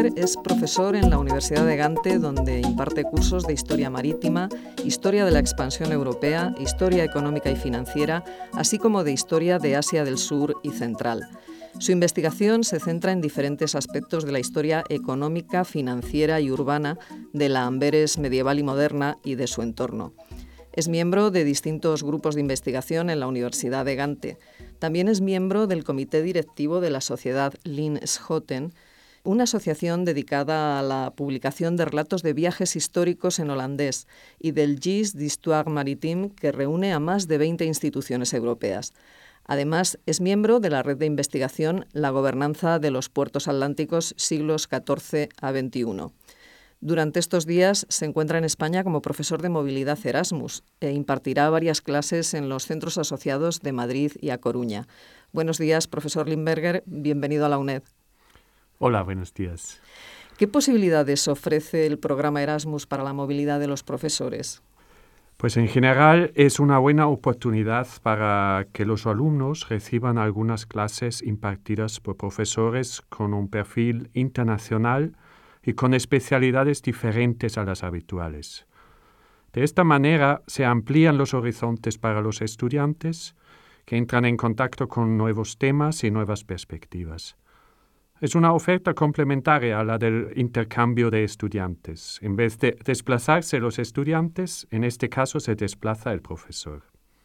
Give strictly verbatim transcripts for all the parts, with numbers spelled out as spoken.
Limberger es profesor en la Universidad de Gante, donde imparte cursos de historia marítima, historia de la expansión europea, historia económica y financiera, así como de historia de Asia del Sur y Central. Su investigación se centra en diferentes aspectos de la historia económica, financiera y urbana de la Amberes medieval y moderna y de su entorno. Es miembro de distintos grupos de investigación en la Universidad de Gante. También es miembro del comité directivo de la sociedad Lien Schoten, una asociación dedicada a la publicación de relatos de viajes históricos en holandés, y del G I S d'Histoire Maritime, que reúne a más de veinte instituciones europeas. Además, es miembro de la red de investigación La gobernanza de los puertos atlánticos siglos catorce a veintiuno. Durante estos días se encuentra en España como profesor de movilidad Erasmus e impartirá varias clases en los centros asociados de Madrid y A Coruña. Buenos días, profesor Limberger. Bienvenido a la UNED. Hola, buenos días. ¿Qué posibilidades ofrece el programa Erasmus para la movilidad de los profesores? Pues en general es una buena oportunidad para que los alumnos reciban algunas clases impartidas por profesores con un perfil internacional y con especialidades diferentes a las habituales. De esta manera se amplían los horizontes para los estudiantes que entran en contacto con nuevos temas y nuevas perspectivas. Es una oferta complementaria a la del intercambio de estudiantes. En vez de desplazarse los estudiantes, en este caso se desplaza el profesor.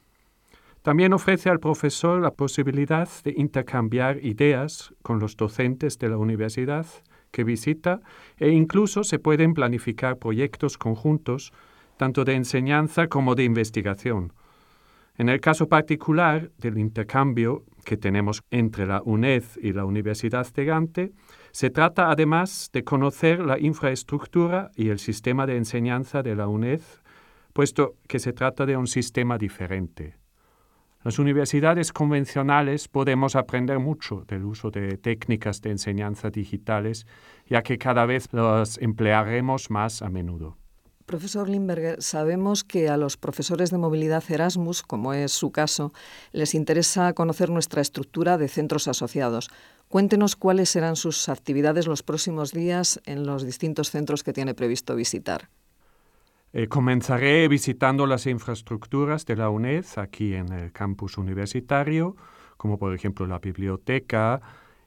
También ofrece al profesor la posibilidad de intercambiar ideas con los docentes de la universidad que visita e incluso se pueden planificar proyectos conjuntos, tanto de enseñanza como de investigación. En el caso particular del intercambio que tenemos entre la UNED y la Universidad de Gante, se trata además de conocer la infraestructura y el sistema de enseñanza de la UNED, puesto que se trata de un sistema diferente. Las universidades convencionales podemos aprender mucho del uso de técnicas de enseñanza digitales, ya que cada vez las emplearemos más a menudo. Profesor Limberger, sabemos que a los profesores de movilidad Erasmus, como es su caso, les interesa conocer nuestra estructura de centros asociados. Cuéntenos cuáles serán sus actividades los próximos días en los distintos centros que tiene previsto visitar. Eh, comenzaré visitando las infraestructuras de la UNED aquí en el campus universitario, como por ejemplo la biblioteca,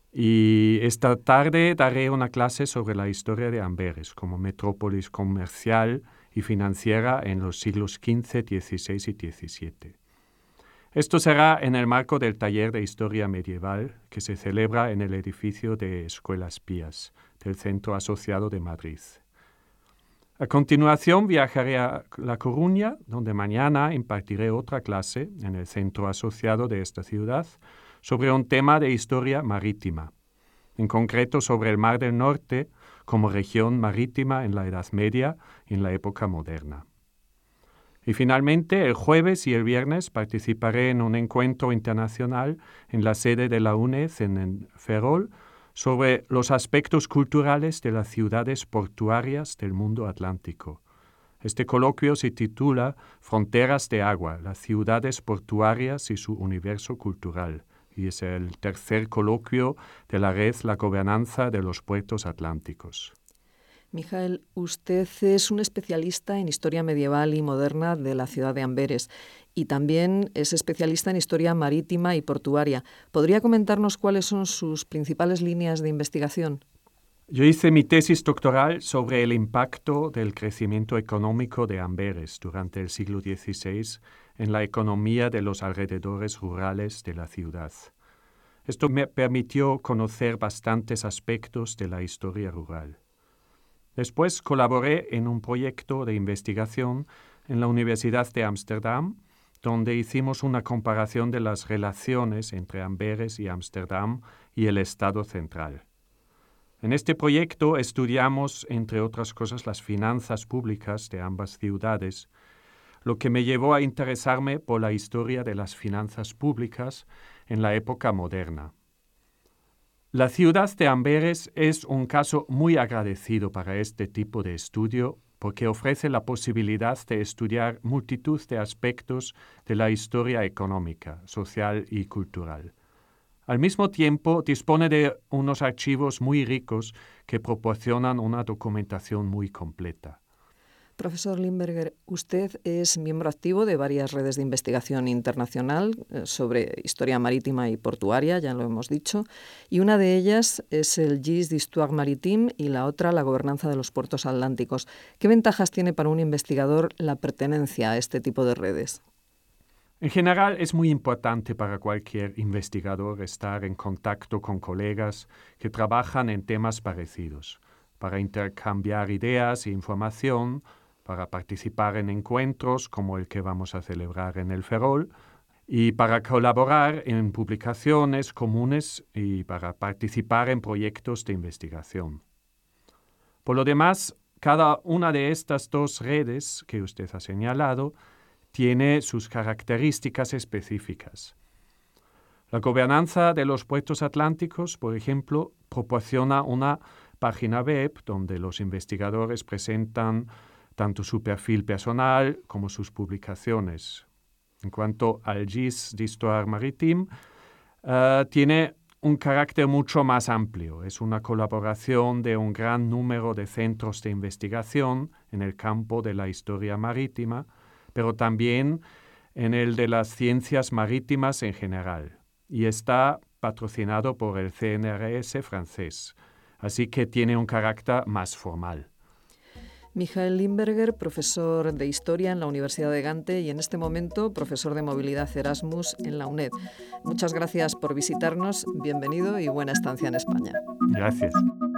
y esta tarde daré una clase sobre la historia de Amberes como metrópolis comercial y financiera en los siglos quince, dieciséis y diecisiete. Esto será en el marco del taller de historia medieval que se celebra en el edificio de Escuelas Pías del Centro Asociado de Madrid. A continuación viajaré a La Coruña, donde mañana impartiré otra clase en el centro asociado de esta ciudad sobre un tema de historia marítima, en concreto sobre el Mar del Norte como región marítima en la Edad Media y en la época moderna. Y finalmente, el jueves y el viernes participaré en un encuentro internacional en la sede de la UNED en Ferrol, sobre los aspectos culturales de las ciudades portuarias del mundo atlántico. Este coloquio se titula Fronteras de Agua, las ciudades portuarias y su universo cultural, y es el tercer coloquio de la red La gobernanza de los puertos atlánticos. Mijael, usted es un especialista en historia medieval y moderna de la ciudad de Amberes y también es especialista en historia marítima y portuaria. ¿Podría comentarnos cuáles son sus principales líneas de investigación? Yo hice mi tesis doctoral sobre el impacto del crecimiento económico de Amberes durante el siglo dieciséis en la economía de los alrededores rurales de la ciudad. Esto me permitió conocer bastantes aspectos de la historia rural. Después colaboré en un proyecto de investigación en la Universidad de Ámsterdam, donde hicimos una comparación de las relaciones entre Amberes y Ámsterdam y el Estado central. En este proyecto estudiamos, entre otras cosas, las finanzas públicas de ambas ciudades, lo que me llevó a interesarme por la historia de las finanzas públicas en la época moderna. La ciudad de Amberes es un caso muy agradecido para este tipo de estudio porque ofrece la posibilidad de estudiar multitud de aspectos de la historia económica, social y cultural. Al mismo tiempo, dispone de unos archivos muy ricos que proporcionan una documentación muy completa. Profesor Limberger, usted es miembro activo de varias redes de investigación internacional sobre historia marítima y portuaria, ya lo hemos dicho, y una de ellas es el G I S d'Histoire Maritime y la otra la gobernanza de los puertos atlánticos. ¿Qué ventajas tiene para un investigador la pertenencia a este tipo de redes? En general, es muy importante para cualquier investigador estar en contacto con colegas que trabajan en temas parecidos, para intercambiar ideas e información, para participar en encuentros como el que vamos a celebrar en el Ferrol, y para colaborar en publicaciones comunes y para participar en proyectos de investigación. Por lo demás, cada una de estas dos redes que usted ha señalado tiene sus características específicas. La gobernanza de los puertos atlánticos, por ejemplo, proporciona una página web donde los investigadores presentan tanto su perfil personal como sus publicaciones. En cuanto al G I S d'Histoire Maritime, uh, tiene un carácter mucho más amplio. Es una colaboración de un gran número de centros de investigación en el campo de la historia marítima, pero también en el de las ciencias marítimas en general, y está patrocinado por el C N R S francés, así que tiene un carácter más formal. Michael Limberger, profesor de Historia en la Universidad de Gante y en este momento profesor de Movilidad Erasmus en la UNED. Muchas gracias por visitarnos, bienvenido y buena estancia en España. Gracias.